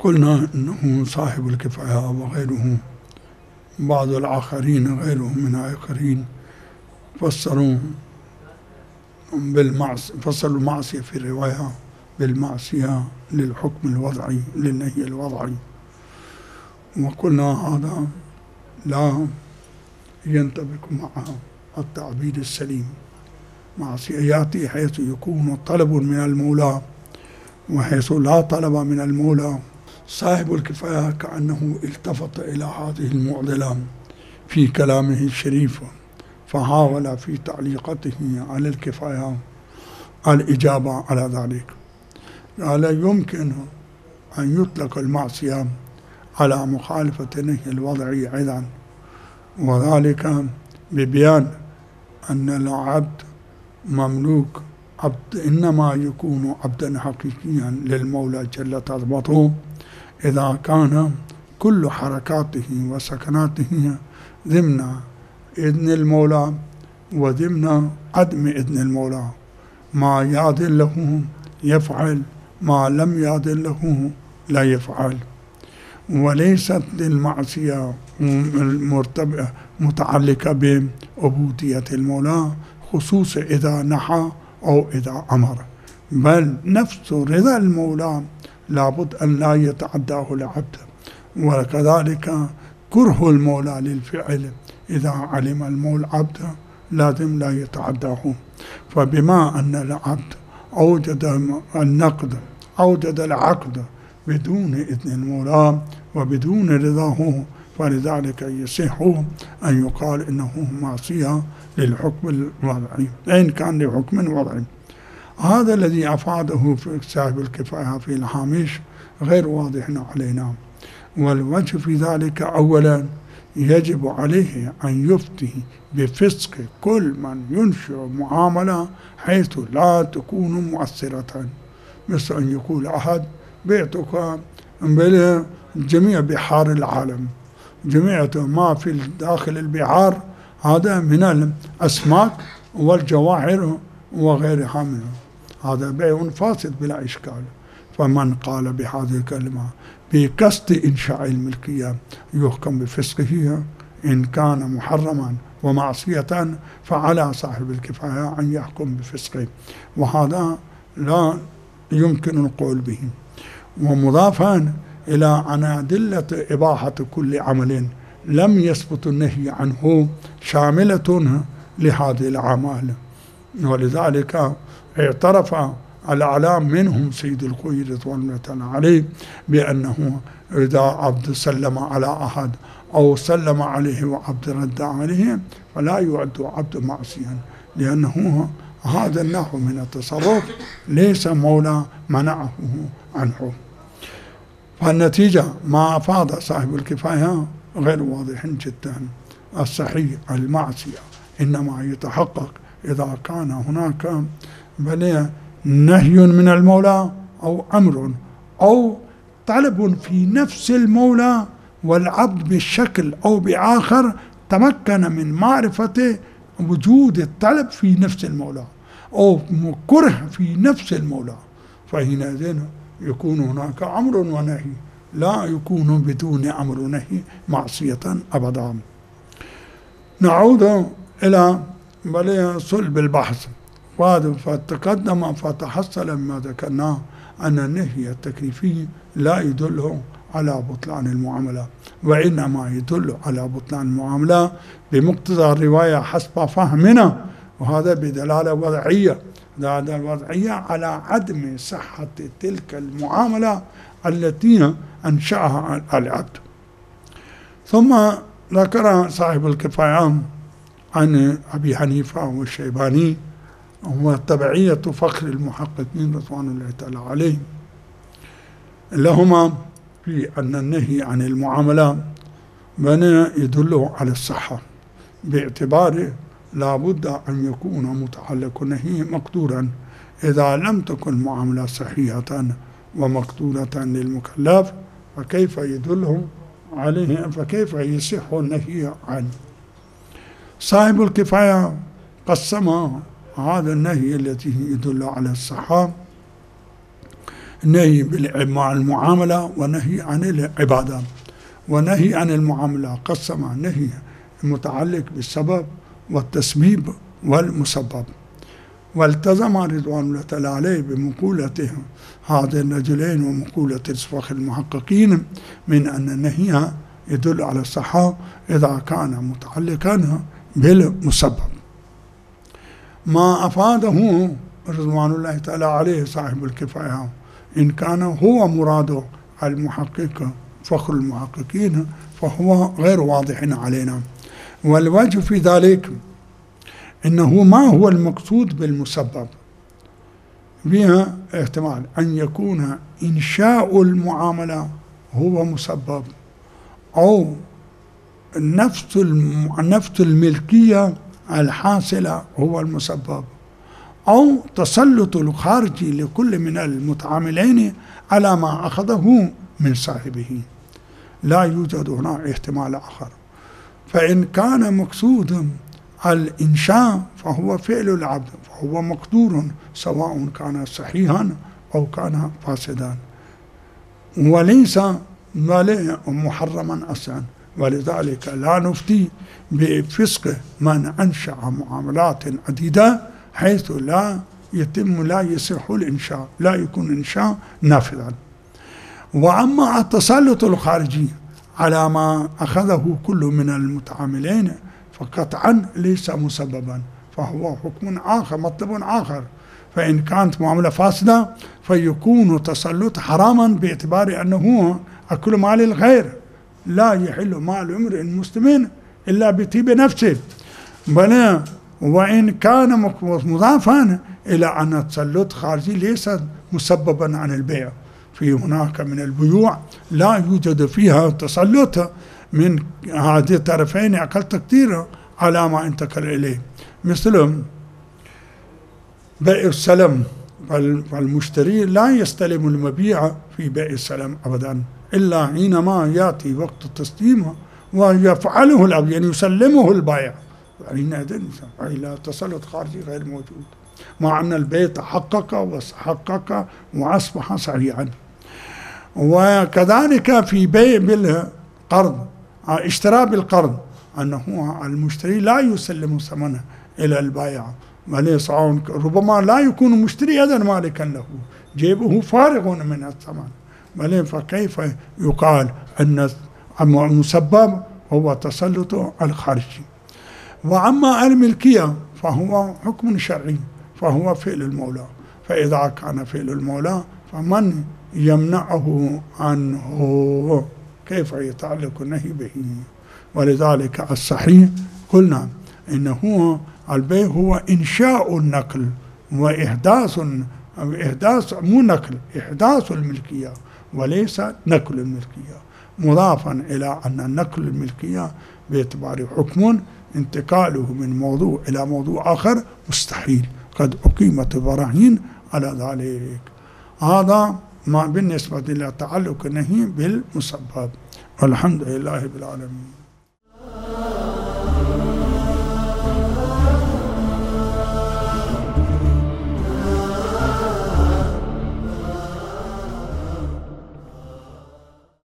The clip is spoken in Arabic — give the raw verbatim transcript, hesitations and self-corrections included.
قلنا أنه صاحب الكفاية وغيره بعض الآخرين غيرهم من الآخرين فسروا بالمعصية، فسروا المعصية في الرواية بالمعصية للحكم الوضعي للنهي الوضعي، وقلنا هذا لا ينطبق مع التعبير السليم. معصية يأتي حيث يكون طلب من المولى وحيث لا طلب من المولى. صاحب الكفاية كأنه التفت إلى هذه المعضلة في كلامه الشريف، فحاول في تعليقته على الكفاية الإجابة على ذلك. قال يمكن أن يطلق المعصية على مخالفة النهي الوضعي أيضا، وذلك ببيان أن العبد مملوك عبد إنما يكون عبدا حقيقيا للمولى جل عظمته إذا كان كل حركاته وسكناته ضمن إذن المولى وضمن عدم إذن المولى. ما يأذن له يفعل، ما لم يأذن له لا يفعل. وليست المعصية مرتبطة متعلقة بعبودية المولى خصوصا إذا نحى أو إذا أمر، بل نفس رضا المولى لابد أن لا يتعداه العبد، وكذلك كره المولى للفعل إذا علم المولى عبد لازم لا يتعداه. فبما أن العبد أوجد النقد أوجد العقد بدون إذن المولى وبدون رضاه، فلذلك يصح أن يقال إنه معصية للحكم الوضعي إن كان لحكم وضعي. هذا الذي أفاده في صاحب الكفاية في الهامش غير واضح علينا، والوجه في ذلك أولا يجب عليه أن يفتي بفسق كل من ينشئ معاملة حيث لا تكون مؤثرة، مثل أن يقول أحد بعتك جميع بحار العالم، جميع ما في داخل البحار هذا من الأسماك والجواهر وغيرها منه، هذا بيع فاسد بلا إشكال. فمن قال بهذه الكلمة بقصد إنشاء الملكية يحكم بفسقه، إن كان محرما ومعصية فعلى صاحب الكفاية أن يحكم بفسقه، وهذا لا يمكن القول به. ومضافا إلى أن أدلة إباحة كل عمل لم يثبت النهي عنه شاملة لهذه الأعمال، ولذلك اعترف الأعلام منهم سيد الخوي رضوان الله عليه بأنه إذا عبد سلم على أحد أو سلم عليه وعبد رد عليه فلا يعد عبد معصيا، لأنه هذا النحو من التصرف ليس مولى منعه عنه. فالنتيجة ما أفاد صاحب الكفاية غير واضح جدا. الصحيح المعصية إنما يتحقق إذا كان هناك بل نهي من المولى أو أمر أو طلب في نفس المولى، والعبد بشكل أو بآخر تمكن من معرفة وجود الطلب في نفس المولى أو كره في نفس المولى، فحينئذ يكون هناك أمر ونهي، لا يكون بدون أمر ونهي معصية أبدا. نعود إلى بل صلب البحث، فتقدم فتحصل مما ذكرناه أن النهي التكليفي لا يدل على بطلان المعاملة، وإنما يدل على بطلان المعاملة بمقتضى الرواية حسب فهمنا، وهذا بدلالة وضعية، دلالة وضعية على عدم صحة تلك المعاملة التي أنشأها العبد. ثم ذكر صاحب الكفاية عن أبي حنيفة والشيباني وتبعية فخر المحققين رضوان الله تعالى عليهم لهما في أن النهي عن المعاملة بنى يدل على الصحة، باعتبار لا بد أن يكون متعلق النهي مقدورا، إذا لم تكن معاملة صحيحة ومقدورة للمكلف فكيف يدله عليه، فكيف يصح النهي عنه. صاحب الكفاية قسم هذا النهي الذي يدل على الصحة نهي مع المعاملة ونهي عن العبادة. ونهي عن المعاملة قسم نهي متعلق بالسبب والتسبيب والمسبب. والتزم رضوان الله تعالى عليه بمقولته هذين الرجلين ومقولة الفقه المحققين من أن النهي يدل على الصحة إذا كان متعلقا بالمسبب. ما أفاده رضوان الله تعالى عليه صاحب الكفاية إن كان هو مراد المحقق فخر المحققين فهو غير واضح علينا. والوجه في ذلك إنه ما هو المقصود بالمسبب؟ فيها احتمال أن يكون إنشاء المعاملة هو مسبب، أو نفس نفس الملكية الحاصلة هو المسبب، أو تسلط الخارجي لكل من المتعاملين على ما أخذه من صاحبه. لا يوجد هنا احتمال آخر. فإن كان مقصود الإنشاء فهو فعل العبد، فهو مقدور سواء كان صحيحا أو كان فاسدا، وليس محرما أصلا. ولذلك لا نفتي بفسق من أنشأ معاملات عديدة حيث لا يتم لا يصح الإنشاء، لا يكون إنشاء نافذا. وأما التسلط الخارجي على ما أخذه كل من المتعاملين فقطعا ليس مسببا، فهو حكم آخر مطلب آخر. فإن كانت معاملة فاسدة فيكون تسلط حراما باعتبار أنه أكل مال الغير، لا يحل مال امرئ مسلم إلا بطيب نفسه. بل وإن كان مضافا إلى أن التسلط خارجي ليس مسببا عن البيع، في هناك من البيوع لا يوجد فيها تسلط من هذه الطرفين أقل تقديرا على ما انتقل إليه، مثل بيع السلم. فالمشتري لا يستلم المبيع في بيع السلم أبدا إلا حينما يأتي وقت التسليم ويفعله العبد، يعني يسلمه البائع، حينئذ إلى تسلط خارجي غير موجود، مع أن البيع تحقق وتحقق وأصبح صحيحا. وكذلك في بيع بالقرض، اشتراء بالقرض، أنه المشتري لا يسلم ثمنه إلى البائع، وليس ربما لا يكون المشتري أيضا مالكا له، جيبه فارغ من الثمن، بل فكيف يقال أن المسبب هو تسلط الخارجي. وأما الملكية فهو حكم شرعي، فهو فعل المولى، فإذا كان فعل المولى فمن يمنعه عنه؟ كيف يتعلق النهي به؟ ولذلك الصحيح قلنا إنه البيع هو إنشاء النقل وإحداث إحداث مو نقل، إحداث الملكية وليس نقل الملكية، مضافا إلى أن النقل الملكية باعتبار حكم انتقاله من موضوع إلى موضوع آخر مستحيل، قد أقيمت براهين على ذلك. هذا ما بالنسبة إلى تعلق النهي بالمسبب. الحمد لله رب العالمين.